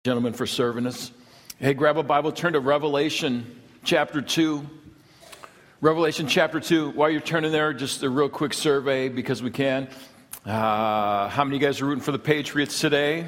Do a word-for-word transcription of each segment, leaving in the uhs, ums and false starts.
Gentlemen, for serving us. Hey, grab a Bible, turn to Revelation chapter two. Revelation chapter two. While you're turning there, just a real quick survey because we can. Uh, how many of you guys are rooting for the Patriots today?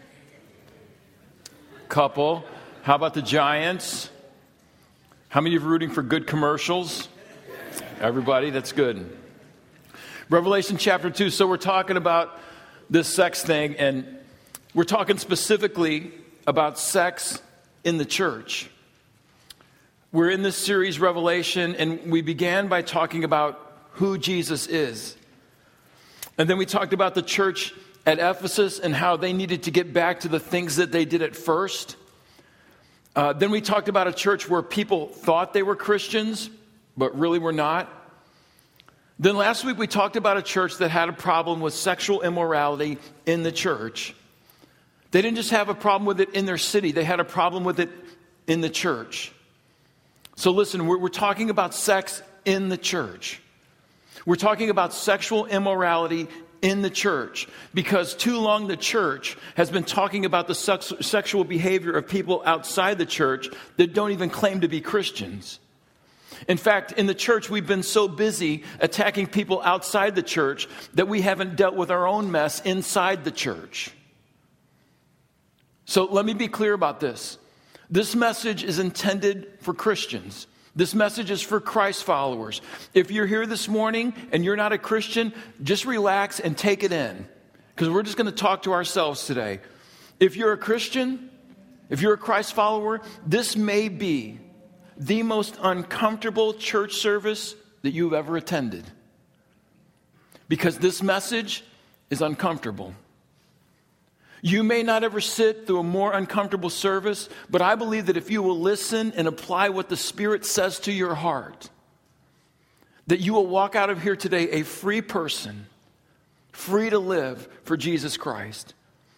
Couple. How about the Giants? How many of you are rooting for good commercials? Everybody, that's good. Revelation chapter two. So we're talking about this sex thing, and we're talking specifically about sex in the church. We're in this series, Revelation, and we began by talking about who Jesus is. And then we talked about the church at Ephesus and how they needed to get back to the things that they did at first. Uh, then we talked about a church where people thought they were Christians, but really were not. Then last week we talked about a church that had a problem with sexual immorality in the church. They didn't just have a problem with it in their city, they had a problem with it in the church. So listen, we're, we're talking about sex in the church. We're talking about sexual immorality in the church because too long the church has been talking about the sex, sexual behavior of people outside the church that don't even claim to be Christians. In fact, in the church, we've been so busy attacking people outside the church that we haven't dealt with our own mess inside the church. So let me be clear about this. This message is intended for Christians. This message is for Christ followers. If you're here this morning and you're not a Christian, just relax and take it in, because we're just going to talk to ourselves today. If you're a Christian, if you're a Christ follower, this may be the most uncomfortable church service that you've ever attended, because this message is uncomfortable. You may not ever sit through a more uncomfortable service, but I believe that if you will listen and apply what the Spirit says to your heart, that you will walk out of here today a free person, free to live for Jesus Christ.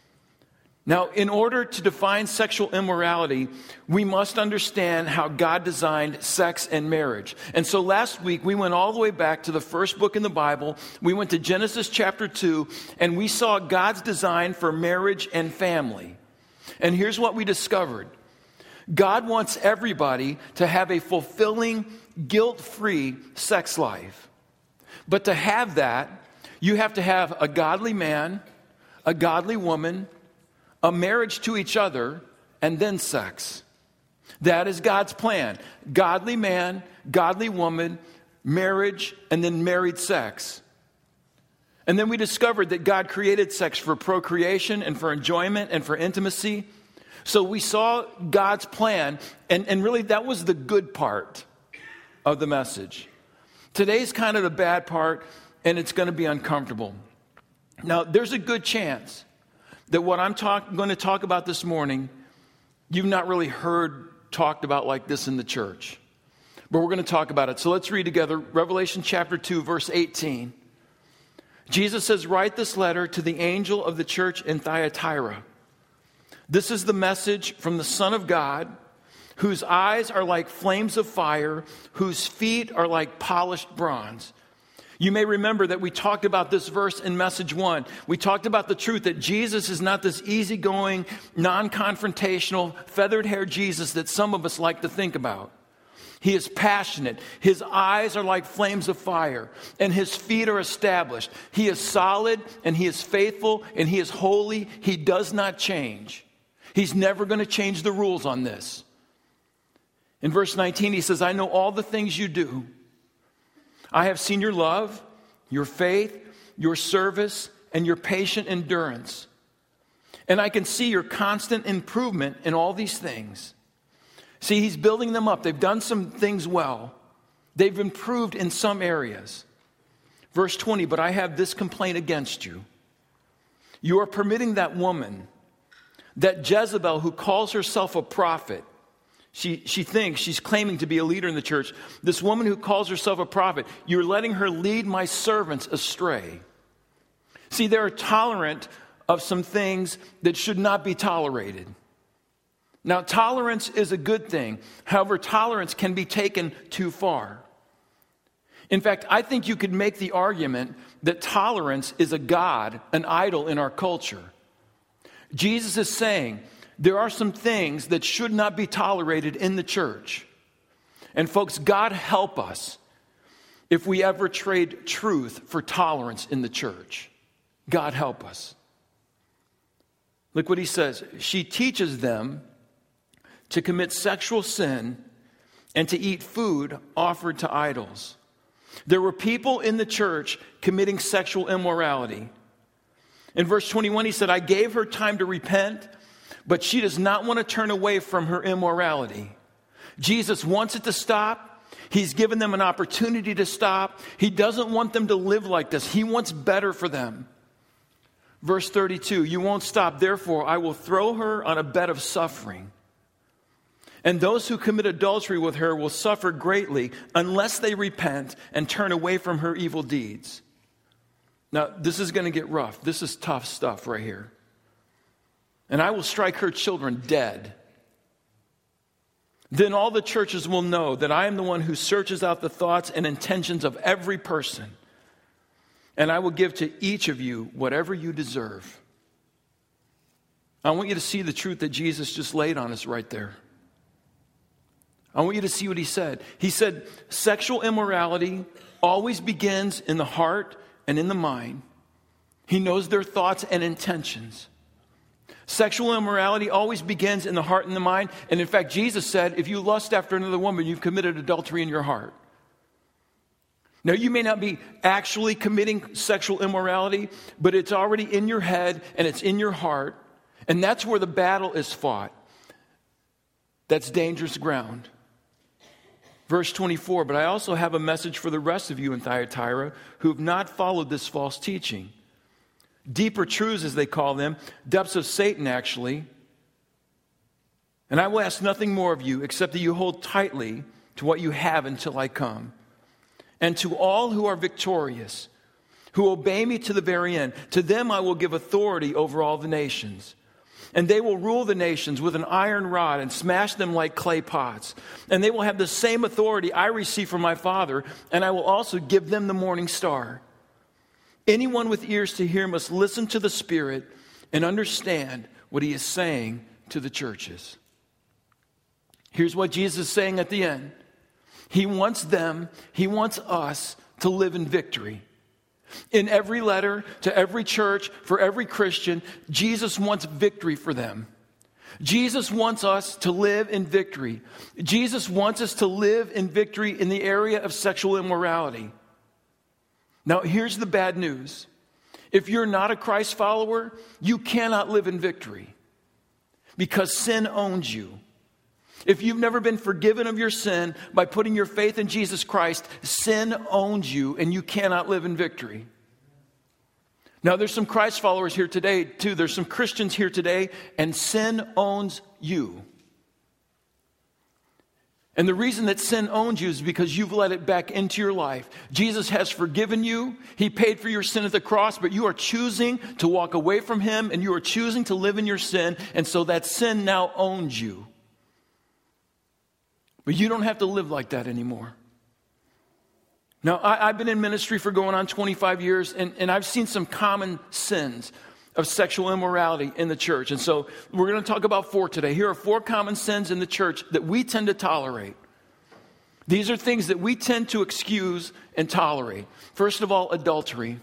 Now, in order to define sexual immorality, we must understand how God designed sex and marriage. And so last week, we went all the way back to the first book in the Bible. We went to Genesis chapter two, and we saw God's design for marriage and family. And here's what we discovered. God wants everybody to have a fulfilling, guilt-free sex life. But to have that, you have to have a godly man, a godly woman, a marriage to each other, and then sex. That is God's plan. Godly man, godly woman, marriage, and then married sex. And then we discovered that God created sex for procreation and for enjoyment and for intimacy. So we saw God's plan, and, and really that was the good part of the message. Today's kind of the bad part, and it's going to be uncomfortable. Now, there's a good chance that what I'm talk, going to talk about this morning, you've not really heard talked about like this in the church. But we're going to talk about it. So let's read together Revelation chapter two, verse eighteen. Jesus says, "Write this letter to the angel of the church in Thyatira. This is the message from the Son of God, whose eyes are like flames of fire, whose feet are like polished bronze." You may remember that we talked about this verse in message one. We talked about the truth that Jesus is not this easygoing, non-confrontational, feathered-haired Jesus that some of us like to think about. He is passionate. His eyes are like flames of fire, and his feet are established. He is solid, and he is faithful, and he is holy. He does not change. He's never going to change the rules on this. In verse nineteen, he says, "I know all the things you do. I have seen your love, your faith, your service, and your patient endurance. And I can see your constant improvement in all these things." See, he's building them up. They've done some things well. They've improved in some areas. Verse twenty, "But I have this complaint against you. You are permitting that woman, that Jezebel who calls herself a prophet." She, she thinks she's claiming to be a leader in the church. This woman who calls herself a prophet, you're letting her lead my servants astray. See, they're tolerant of some things that should not be tolerated. Now, tolerance is a good thing. However, tolerance can be taken too far. In fact, I think you could make the argument that tolerance is a god, an idol in our culture. Jesus is saying, there are some things that should not be tolerated in the church. And folks, God help us if we ever trade truth for tolerance in the church. God help us. Look what he says. She teaches them to commit sexual sin and to eat food offered to idols. There were people in the church committing sexual immorality. In verse twenty-one, he said, I gave her time to repent, but she does not want to turn away from her immorality. Jesus wants it to stop. He's given them an opportunity to stop. He doesn't want them to live like this. He wants better for them. Verse thirty-two, you won't stop. Therefore, I will throw her on a bed of suffering. And those who commit adultery with her will suffer greatly unless they repent and turn away from her evil deeds. Now, this is going to get rough. This is tough stuff right here. And I will strike her children dead. Then all the churches will know that I am the one who searches out the thoughts and intentions of every person. And I will give to each of you whatever you deserve. I want you to see the truth that Jesus just laid on us right there. I want you to see what he said. He said, sexual immorality always begins in the heart and in the mind. He knows their thoughts and intentions. Sexual immorality always begins in the heart and the mind. And in fact, Jesus said, if you lust after another woman, you've committed adultery in your heart. Now, you may not be actually committing sexual immorality, but it's already in your head and it's in your heart. And that's where the battle is fought. That's dangerous ground. Verse twenty-four, but I also have a message for the rest of you in Thyatira who have not followed this false teaching. Deeper truths, as they call them, depths of Satan, actually. And I will ask nothing more of you except that you hold tightly to what you have until I come. And to all who are victorious, who obey me to the very end, to them I will give authority over all the nations. And they will rule the nations with an iron rod and smash them like clay pots. And they will have the same authority I receive from my Father, and I will also give them the morning star. Anyone with ears to hear must listen to the Spirit and understand what he is saying to the churches. Here's what Jesus is saying at the end. He wants them, he wants us to live in victory. In every letter to every church, for every Christian, Jesus wants victory for them. Jesus wants us to live in victory. Jesus wants us to live in victory in the area of sexual immorality. Now, here's the bad news. If you're not a Christ follower, you cannot live in victory because sin owns you. If you've never been forgiven of your sin by putting your faith in Jesus Christ, sin owns you and you cannot live in victory. Now, there's some Christ followers here today, too. There's some Christians here today, and sin owns you. And the reason that sin owns you is because you've let it back into your life. Jesus has forgiven you. He paid for your sin at the cross, but you are choosing to walk away from him, and you are choosing to live in your sin, and so that sin now owns you. But you don't have to live like that anymore. Now, I, I've been in ministry for going on twenty-five years, and, and I've seen some common sins of sexual immorality in the church. And so we're going to talk about four today. Here are four common sins in the church that we tend to tolerate. These are things that we tend to excuse and tolerate. First of all, adultery.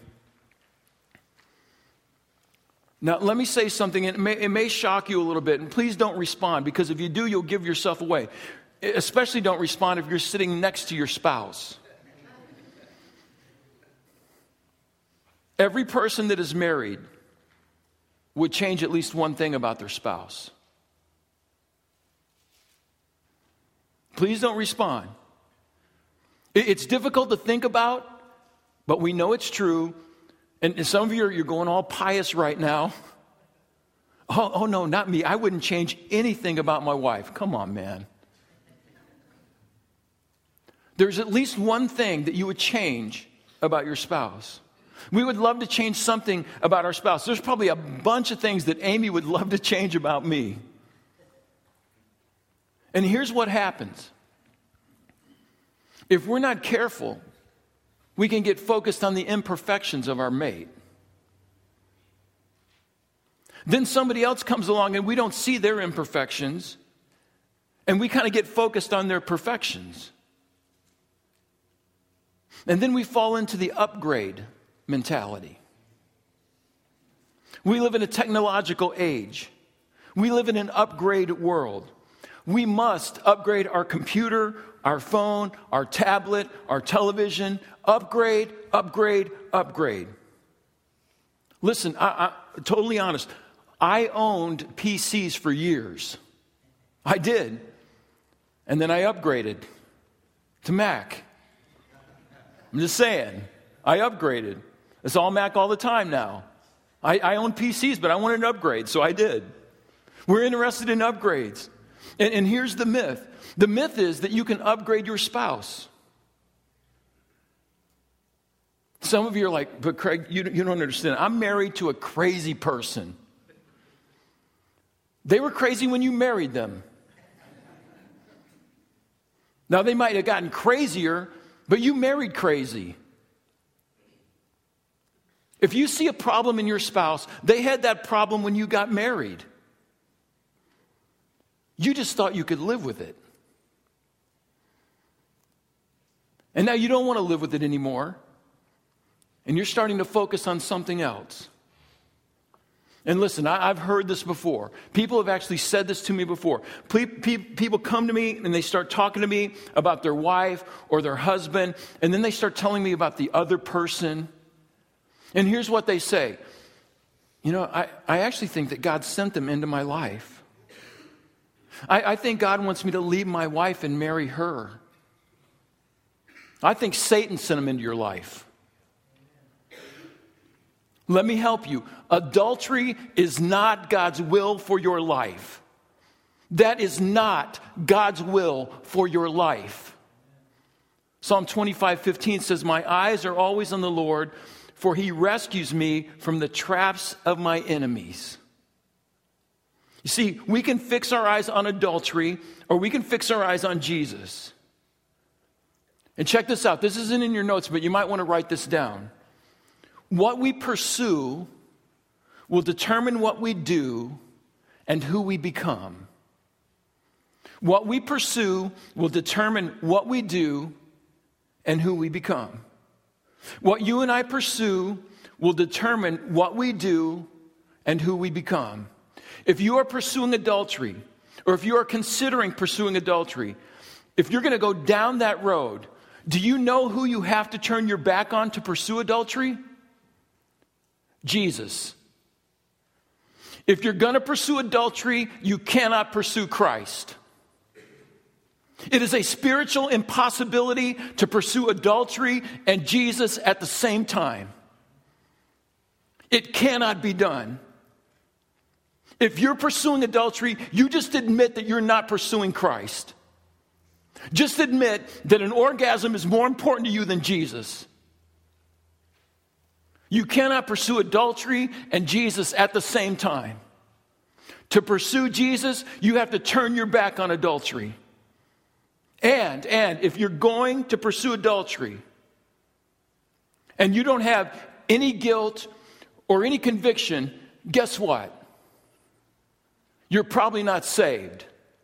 Now, let me say something, and it may, it may shock you a little bit, and please don't respond, because if you do, you'll give yourself away. Especially don't respond if you're sitting next to your spouse. Every person that is married would change at least one thing about their spouse. Please don't respond. It's difficult to think about, but we know it's true. And some of you are you're going all pious right now. Oh, oh no, not me. I wouldn't change anything about my wife. Come on, man. There's at least one thing that you would change about your spouse. We would love to change something about our spouse. There's probably a bunch of things that Amy would love to change about me. And here's what happens. If we're not careful, we can get focused on the imperfections of our mate. Then somebody else comes along and we don't see their imperfections, and we kind of get focused on their perfections. And then we fall into the upgrade mentality. We live in a technological age. We live in an upgrade world. We must upgrade our computer, our phone, our tablet, our television. Upgrade, upgrade, upgrade. Listen, I, I, totally honest. I owned P Cs for years. I did. And then I upgraded to Mac. I'm just saying. I upgraded. It's all Mac all the time now. I, I own P Cs, but I wanted an upgrade, so I did. We're interested in upgrades. And, and here's the myth. The myth is that you can upgrade your spouse. Some of you are like, but Craig, you, you don't understand. I'm married to a crazy person. They were crazy when you married them. Now, they might have gotten crazier, but you married crazy. If you see a problem in your spouse, they had that problem when you got married. You just thought you could live with it. And now you don't want to live with it anymore. And you're starting to focus on something else. And listen, I, I've heard this before. People have actually said this to me before. Pe- pe- people come to me and they start talking to me about their wife or their husband, and then they start telling me about the other person. And here's what they say. You know, I, I actually think that God sent them into my life. I, I think God wants me to leave my wife and marry her. I think Satan sent them into your life. Let me help you. Adultery is not God's will for your life. That is not God's will for your life. Psalm twenty-five fifteen says, "My eyes are always on the Lord, for he rescues me from the traps of my enemies." You see, we can fix our eyes on adultery, or we can fix our eyes on Jesus. And check this out. This isn't in your notes, but you might want to write this down. What we pursue will determine what we do and who we become. What we pursue will determine what we do and who we become. What you and I pursue will determine what we do and who we become. If you are pursuing adultery, or if you are considering pursuing adultery, if you're going to go down that road, do you know who you have to turn your back on to pursue adultery? Jesus. If you're going to pursue adultery, you cannot pursue Christ. It is a spiritual impossibility to pursue adultery and Jesus at the same time. It cannot be done. If you're pursuing adultery, you just admit that you're not pursuing Christ. Just admit that an orgasm is more important to you than Jesus. You cannot pursue adultery and Jesus at the same time. To pursue Jesus, you have to turn your back on adultery. And, and if you're going to pursue adultery and you don't have any guilt or any conviction, guess what? You're probably not saved.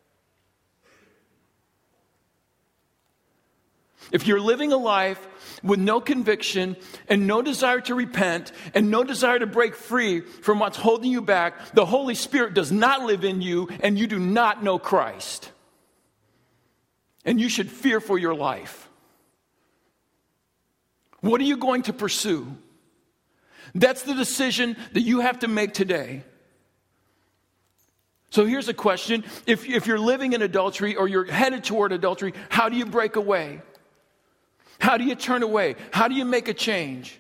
If you're living a life with no conviction and no desire to repent and no desire to break free from what's holding you back, the Holy Spirit does not live in you and you do not know Christ. And you should fear for your life. What are you going to pursue? That's the decision that you have to make today. So here's a question. If, if you're living in adultery or you're headed toward adultery, how do you break away? How do you turn away? How do you make a change?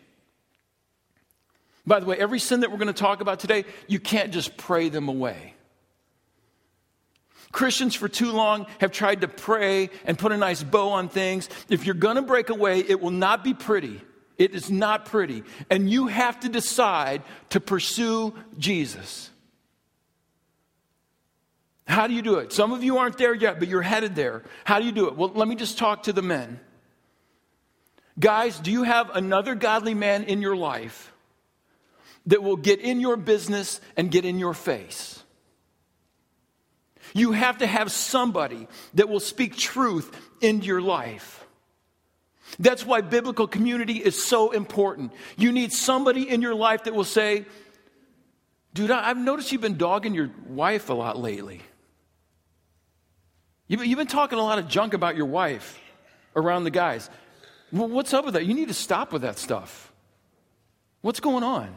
By the way, every sin that we're going to talk about today, you can't just pray them away. Christians for too long have tried to pray and put a nice bow on things. If you're going to break away, it will not be pretty. It is not pretty. And you have to decide to pursue Jesus. How do you do it? Some of you aren't there yet, but you're headed there. How do you do it? Well, let me just talk to the men. Guys, do you have another godly man in your life that will get in your business and get in your face. You have to have somebody that will speak truth into your life. That's why biblical community is so important. You need somebody in your life that will say, dude, I've noticed you've been dogging your wife a lot lately. You've been talking a lot of junk about your wife around the guys. Well, what's up with that? You need to stop with that stuff. What's going on?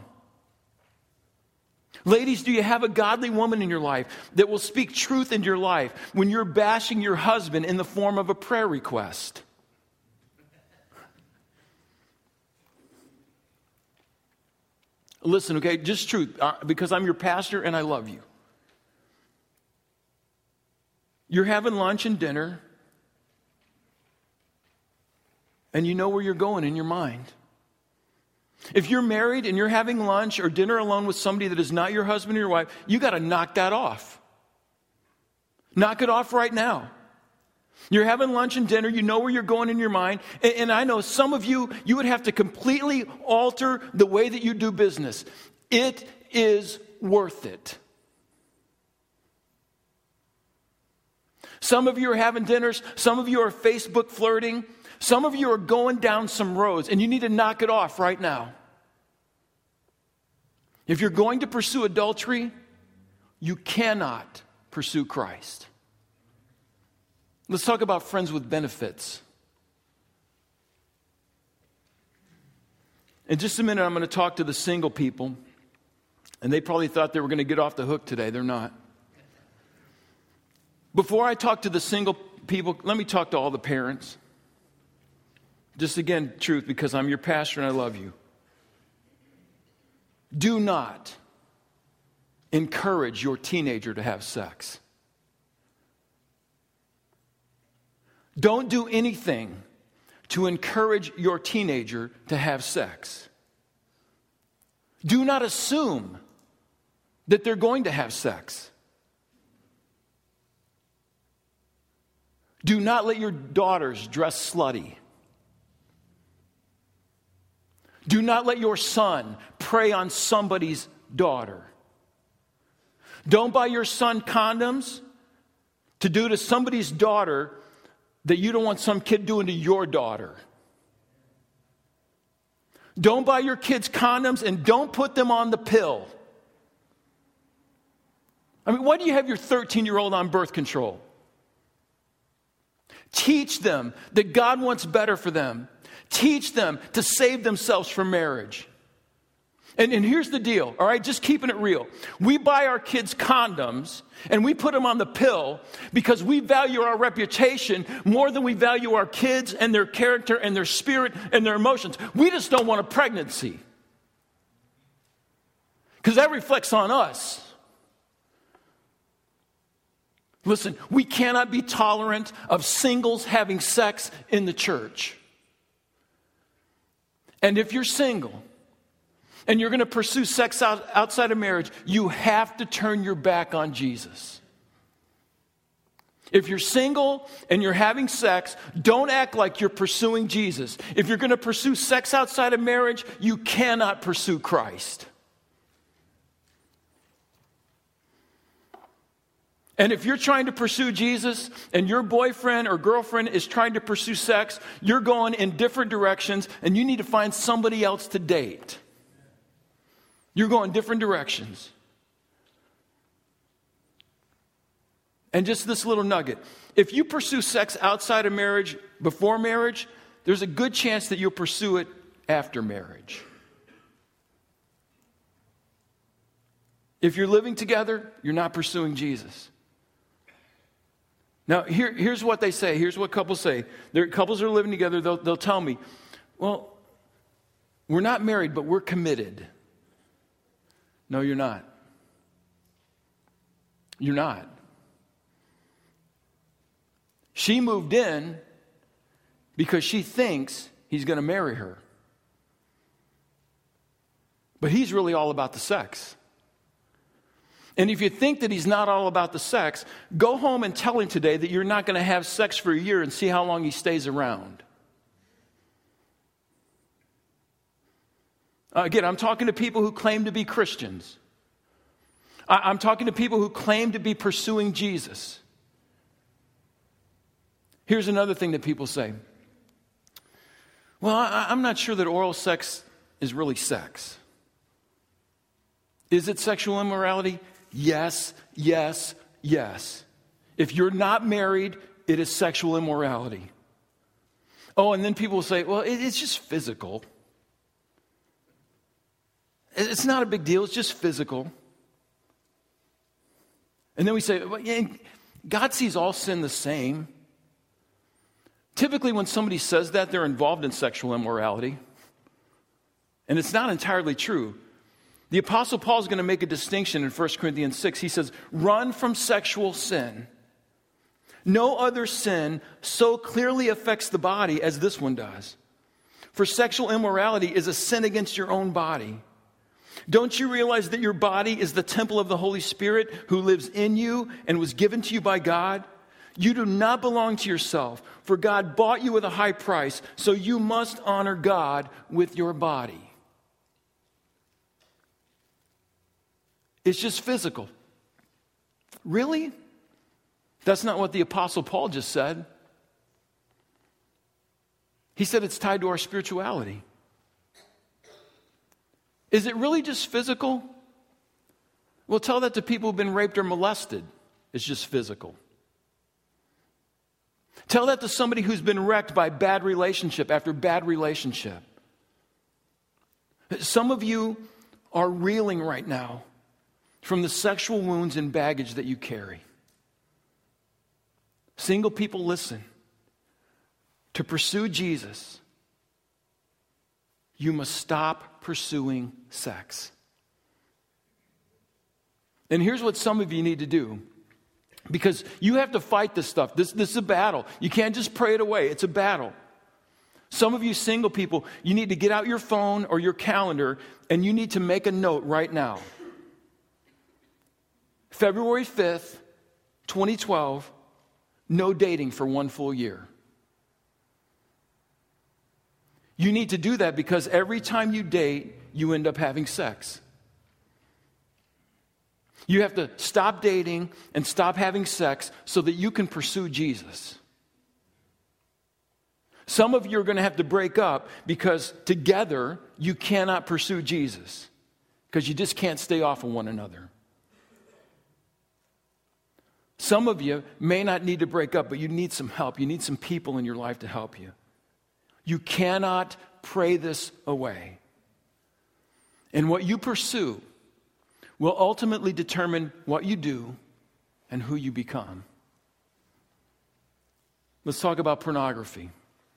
Ladies, do you have a godly woman in your life that will speak truth into your life when you're bashing your husband in the form of a prayer request? Listen, okay, just truth, uh, because I'm your pastor and I love you. You're having lunch and dinner, and you know where you're going in your mind. If you're married and you're having lunch or dinner alone with somebody that is not your husband or your wife, you got to knock that off. Knock it off right now. You're having lunch and dinner, you know where you're going in your mind, and, and I know some of you, you would have to completely alter the way that you do business. It is worth it. Some of you are having dinners, some of you are Facebook flirting, some of you are going down some roads, and you need to knock it off right now. If you're going to pursue adultery, you cannot pursue Christ. Let's talk about friends with benefits. In just a minute, I'm going to talk to the single people, and they probably thought they were going to get off the hook today. They're not. Before I talk to the single people, let me talk to all the parents. Just again, truth, because I'm your pastor and I love you. Do not encourage your teenager to have sex. Don't do anything to encourage your teenager to have sex. Do not assume that they're going to have sex. Do not let your daughters dress slutty. Do not let your son prey on somebody's daughter. Don't buy your son condoms to do to somebody's daughter that you don't want some kid doing to your daughter. Don't buy your kids condoms and don't put them on the pill. I mean, why do you have your thirteen-year-old on birth control? Teach them that God wants better for them. Teach them to save themselves from marriage. And, and here's the deal, all right? Just keeping it real. We buy our kids condoms and we put them on the pill because we value our reputation more than we value our kids and their character and their spirit and their emotions. We just don't want a pregnancy because that reflects on us. Listen, we cannot be tolerant of singles having sex in the church. And if you're single and you're going to pursue sex out, outside of marriage, you have to turn your back on Jesus. If you're single and you're having sex, don't act like you're pursuing Jesus. If you're going to pursue sex outside of marriage, you cannot pursue Christ. And if you're trying to pursue Jesus and your boyfriend or girlfriend is trying to pursue sex, you're going in different directions and you need to find somebody else to date. You're going different directions. And just this little nugget. If you pursue sex outside of marriage before marriage, there's a good chance that you'll pursue it after marriage. If you're living together, you're not pursuing Jesus. Now, here, here's what they say. Here's what couples say. Their couples are living together. They'll, they'll tell me, well, we're not married, but we're committed. No, you're not. You're not. She moved in because she thinks he's going to marry her. But he's really all about the sex. And if you think that he's not all about the sex, go home and tell him today that you're not going to have sex for a year and see how long he stays around. Uh, again, I'm talking to people who claim to be Christians. I, I'm talking to people who claim to be pursuing Jesus. Here's another thing that people say. Well, I, I'm not sure that oral sex is really sex. Is it sexual immorality? Yes, yes, yes. If you're not married, it is sexual immorality. Oh, and then people will say, well, it, it's just physical. It's not a big deal. It's just physical. And then we say, well, yeah, God sees all sin the same. Typically, when somebody says that, they're involved in sexual immorality. And it's not entirely true. The Apostle Paul is going to make a distinction in First Corinthians six. He says, run from sexual sin. No other sin so clearly affects the body as this one does. For sexual immorality is a sin against your own body. Don't you realize that your body is the temple of the Holy Spirit who lives in you and was given to you by God? You do not belong to yourself, for God bought you with a high price, so you must honor God with your body. It's just physical. Really? That's not what the Apostle Paul just said. He said it's tied to our spirituality. Is it really just physical? Well, tell that to people who've been raped or molested. It's just physical. Tell that to somebody who's been wrecked by bad relationship after bad relationship. Some of you are reeling right now from the sexual wounds and baggage that you carry. Single people, listen. To pursue Jesus, you must stop pursuing sex. And here's what some of you need to do. Because you have to fight this stuff. This, this is a battle. You can't just pray it away. It's a battle. Some of you single people, you need to get out your phone or your calendar and you need to make a note right now. February fifth, twenty twelve, no dating for one full year. You need to do that because every time you date, you end up having sex. You have to stop dating and stop having sex so that you can pursue Jesus. Some of you are going to have to break up because together you cannot pursue Jesus because you just can't stay off of one another. Some of you may not need to break up, but you need some help. You need some people in your life to help you. You cannot pray this away. And what you pursue will ultimately determine what you do and who you become. Let's talk about pornography.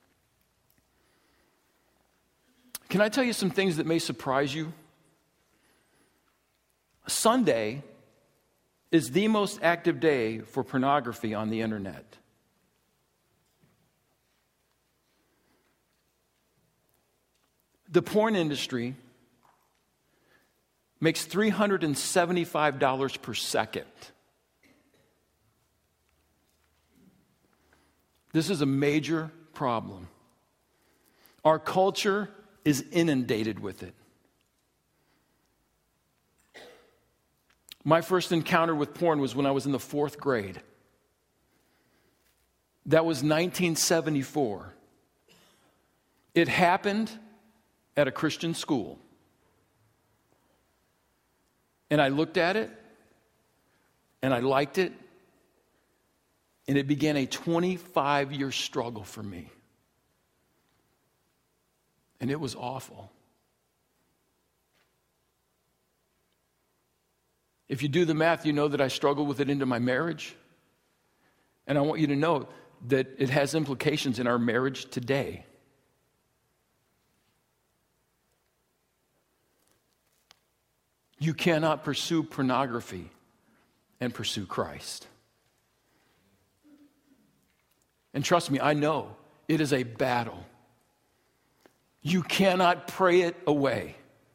Can I tell you some things that may surprise you? Sunday is the most active day for pornography on the internet. The porn industry makes three hundred seventy-five dollars per second. This is a major problem. Our culture is inundated with it. My first encounter with porn was when I was in the fourth grade. That was nineteen seventy-four. It happened at a Christian school. And I looked at it, and I liked it, and it began a twenty-five year struggle for me. And it was awful. If you do the math, you know that I struggled with it into my marriage. And I want you to know that it has implications in our marriage today. You cannot pursue pornography and pursue Christ. And trust me, I know it is a battle. You cannot pray it away.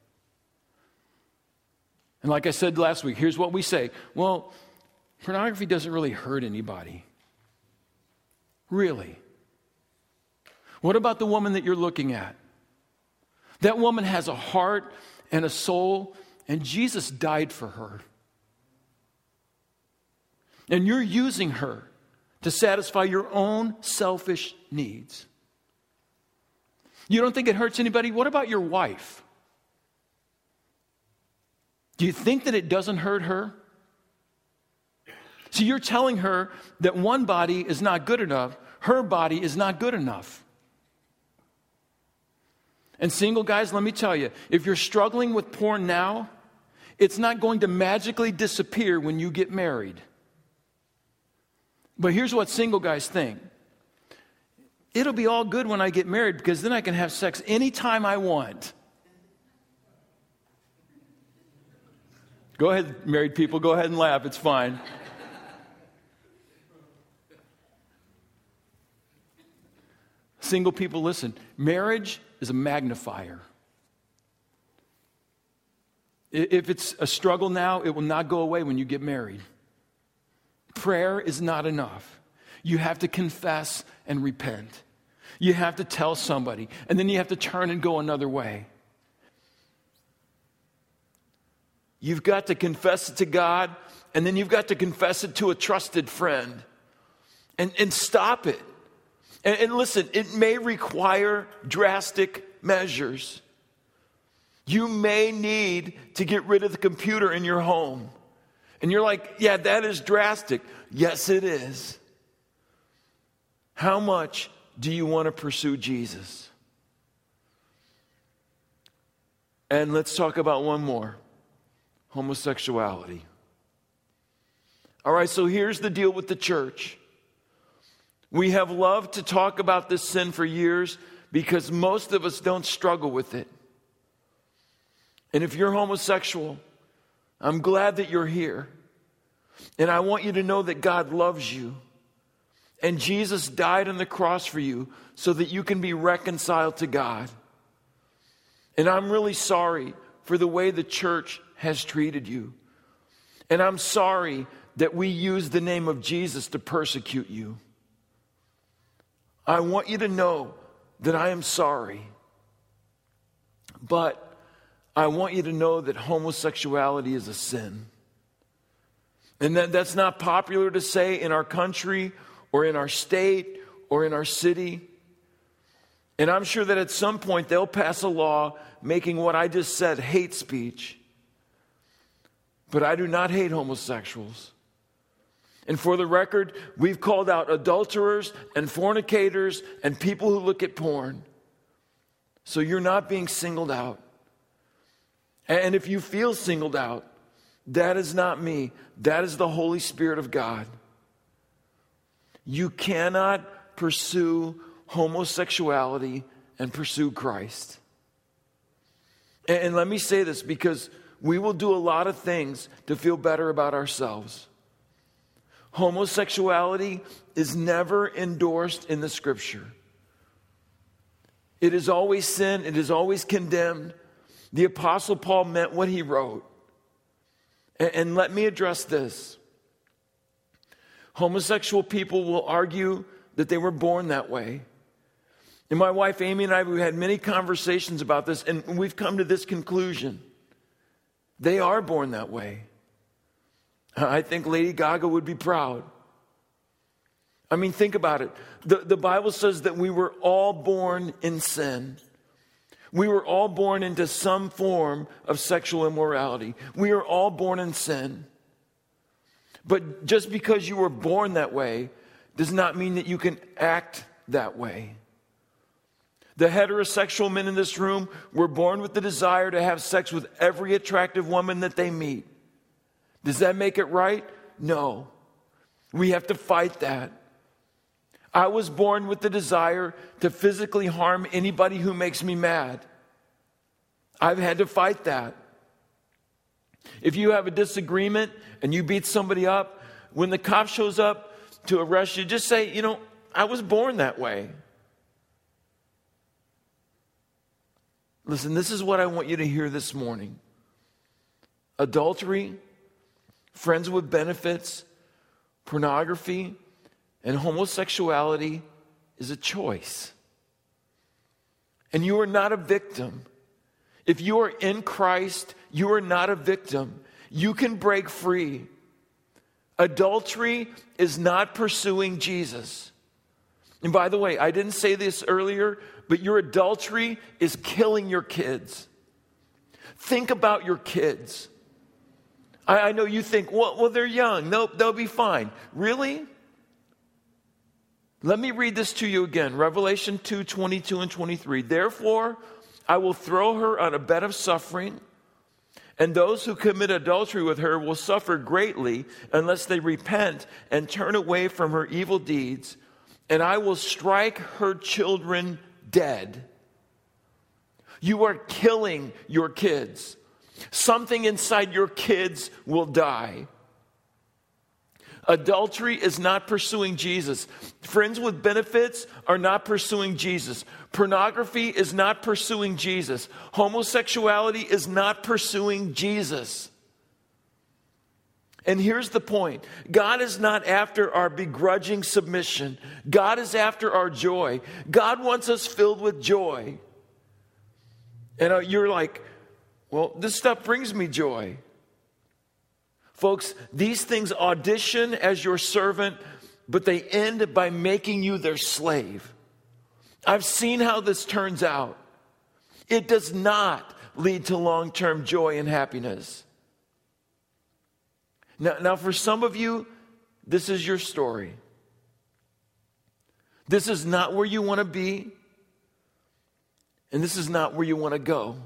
And like I said last week, here's what we say. Well, pornography doesn't really hurt anybody. Really? What about the woman that you're looking at? That woman has a heart and a soul, and Jesus died for her. And you're using her to satisfy your own selfish needs. You don't think it hurts anybody? What about your wife? Do you think that it doesn't hurt her? So you're telling her that one body is not good enough, her body is not good enough. And single guys, let me tell you, if you're struggling with porn now, it's not going to magically disappear when you get married. But here's what single guys think. It'll be all good when I get married because then I can have sex anytime I want. Go ahead, married people, go ahead and laugh. It's fine. Single people, listen. Marriage is a magnifier. If it's a struggle now, it will not go away when you get married. Prayer is not enough. You have to confess and repent. You have to tell somebody, and then you have to turn and go another way. You've got to confess it to God, and then you've got to confess it to a trusted friend. And, and stop it. And, and listen, it may require drastic measures. You may need to get rid of the computer in your home. And you're like, yeah, that is drastic. Yes, it is. How much do you want to pursue Jesus? And let's talk about one more. Homosexuality. All right, so here's the deal with the church. We have loved to talk about this sin for years because most of us don't struggle with it. And if you're homosexual, I'm glad that you're here. And I want you to know that God loves you. And Jesus died on the cross for you so that you can be reconciled to God. And I'm really sorry for the way the church has treated you. And I'm sorry that we use the name of Jesus to persecute you. I want you to know that I am sorry. But I want you to know that homosexuality is a sin. And that, that's not popular to say in our country or in our state or in our city. And I'm sure that at some point they'll pass a law making what I just said hate speech. But I do not hate homosexuals. And for the record, we've called out adulterers and fornicators and people who look at porn. So you're not being singled out. And if you feel singled out, that is not me. That is the Holy Spirit of God. You cannot pursue homosexuality and pursue Christ. And let me say this because we will do a lot of things to feel better about ourselves. Homosexuality is never endorsed in the Scripture. It is always sin. It is always condemned. The Apostle Paul meant what he wrote. And, and let me address this. Homosexual people will argue that they were born that way. And my wife Amy and I, we had many conversations about this, and we've come to this conclusion. They are born that way. I think Lady Gaga would be proud. I mean, think about it. The, the Bible says that we were all born in sin. We were all born into some form of sexual immorality. We are all born in sin. But just because you were born that way does not mean that you can act that way. The heterosexual men in this room were born with the desire to have sex with every attractive woman that they meet. Does that make it right? No. We have to fight that. I was born with the desire to physically harm anybody who makes me mad. I've had to fight that. If you have a disagreement and you beat somebody up, when the cop shows up to arrest you, just say, you know, I was born that way. Listen, this is what I want you to hear this morning. Adultery, friends with benefits, pornography, and homosexuality is a choice. And you are not a victim. If you are in Christ, you are not a victim. You can break free. Adultery is not pursuing Jesus. And by the way, I didn't say this earlier, but your adultery is killing your kids. Think about your kids. I, I know you think, well, well, they're young. Nope, they'll be fine. Really? Let me read this to you again. Revelation two, twenty-two and twenty-three. Therefore, I will throw her on a bed of suffering, and those who commit adultery with her will suffer greatly unless they repent and turn away from her evil deeds, and I will strike her children dead. You are killing your kids. Something inside your kids will die. Adultery is not pursuing Jesus. Friends with benefits are not pursuing Jesus. Pornography is not pursuing Jesus. Homosexuality is not pursuing Jesus. And here's the point. God is not after our begrudging submission. God is after our joy. God wants us filled with joy. And you're like, well, this stuff brings me joy. Folks, these things audition as your servant, but they end by making you their slave. I've seen how this turns out. It does not lead to long-term joy and happiness. Now, now, for some of you, this is your story. This is not where you want to be, and this is not where you want to go.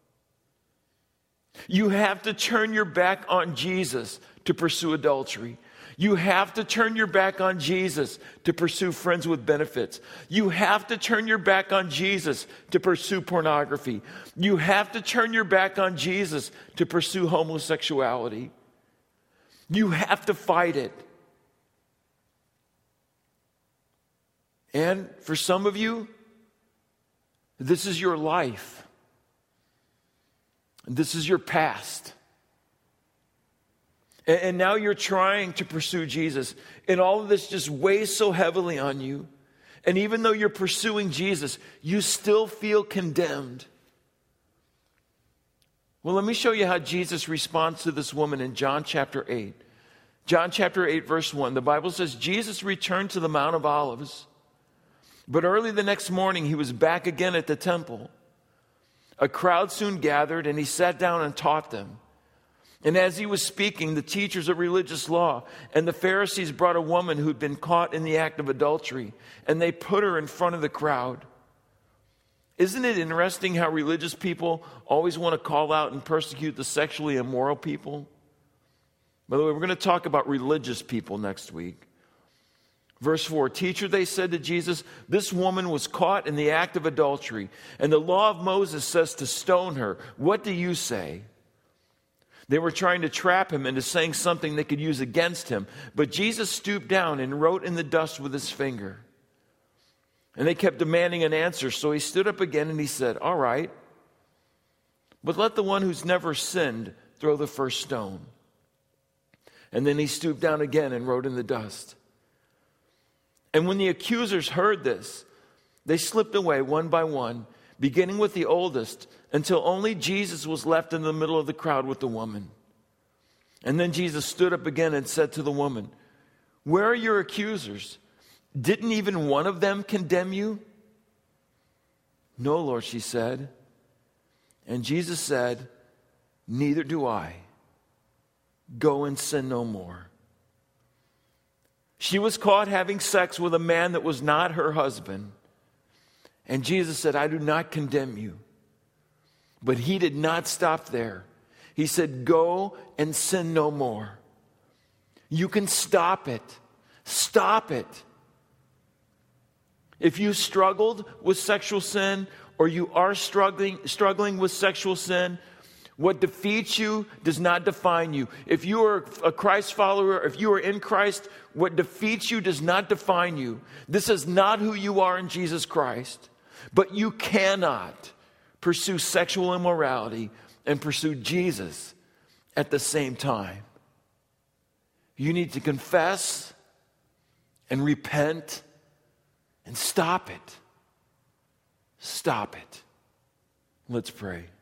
You have to turn your back on Jesus to pursue adultery. You have to turn your back on Jesus to pursue friends with benefits. You have to turn your back on Jesus to pursue pornography. You have to turn your back on Jesus to pursue homosexuality. You have to fight it. And for some of you, this is your life. This is your past. And now you're trying to pursue Jesus. And all of this just weighs so heavily on you. And even though you're pursuing Jesus, you still feel condemned. Well, let me show you how Jesus responds to this woman in John chapter eight. John chapter eight, verse one. The Bible says, Jesus returned to the Mount of Olives. But early the next morning, he was back again at the temple. A crowd soon gathered, and he sat down and taught them. And as he was speaking, the teachers of religious law and the Pharisees brought a woman who'd been caught in the act of adultery, and they put her in front of the crowd. Isn't it interesting how religious people always want to call out and persecute the sexually immoral people? By the way, we're going to talk about religious people next week. Verse four, teacher, they said to Jesus, this woman was caught in the act of adultery, and the law of Moses says to stone her. What do you say? They were trying to trap him into saying something they could use against him, but Jesus stooped down and wrote in the dust with his finger. And they kept demanding an answer, so he stood up again and he said, all right, but let the one who's never sinned throw the first stone. And then he stooped down again and wrote in the dust. And when the accusers heard this, they slipped away one by one, beginning with the oldest, until only Jesus was left in the middle of the crowd with the woman. And then Jesus stood up again and said to the woman, where are your accusers? Didn't even one of them condemn you? No, Lord, she said. And Jesus said, neither do I. Go and sin no more. She was caught having sex with a man that was not her husband. And Jesus said, I do not condemn you. But he did not stop there. He said, go and sin no more. You can stop it. Stop it. If you struggled with sexual sin, or you are struggling, struggling with sexual sin, what defeats you does not define you. If you are a Christ follower, if you are in Christ, what defeats you does not define you. This is not who you are in Jesus Christ. But you cannot pursue sexual immorality and pursue Jesus at the same time. You need to confess and repent and stop it. Stop it. Let's pray.